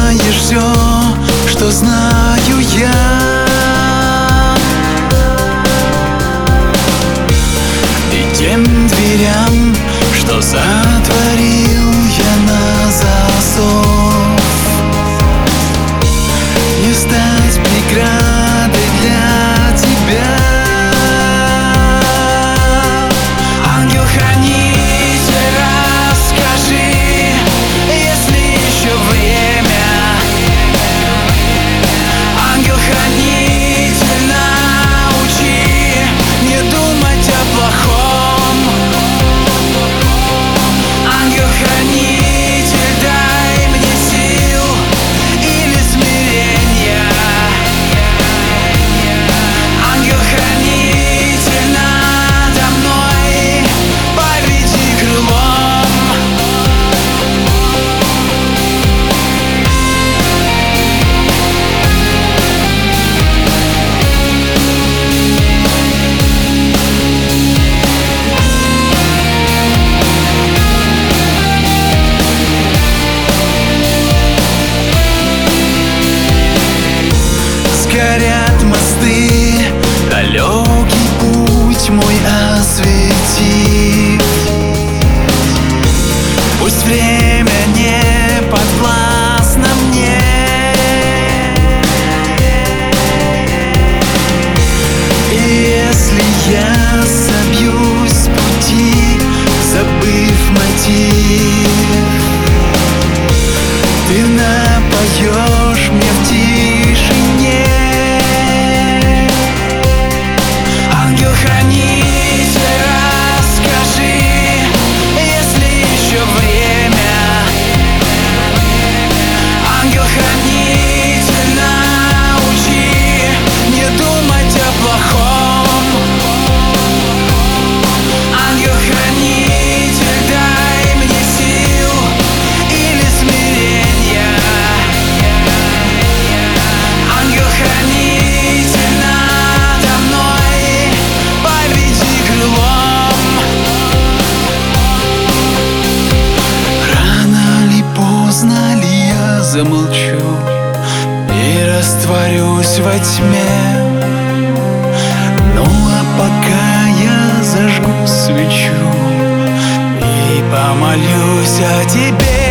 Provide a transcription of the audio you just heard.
знаешь все, что знаю я. И тем дверям, что затворил я на засов, не стать преградой для тебя. Ангел-хранитель, расскажи, если еще время. Ангел-хранитель, научи не думать о плохом. Ангел-хранитель, дай мне сил или смирения. Ангел-хранитель, надо мной поведи крылом. Горят мосты, далекий путь мой осветив. Пусть время не подвластно мне, и если я собьюсь с пути, забыв мотив, ты напоешь мне в тишине. Ангел-хранитель, расскажи, если еще время. Ангел-хранитель, научи не думать о плохом. Ангел-хранитель, дай мне сил или смирения. Ангел-хранитель, надо мной поведи крылом. Рано ли, поздно ли я замолчу и растворюсь во тьме? Ну а пока я зажгу свечу и помолюсь о тебе.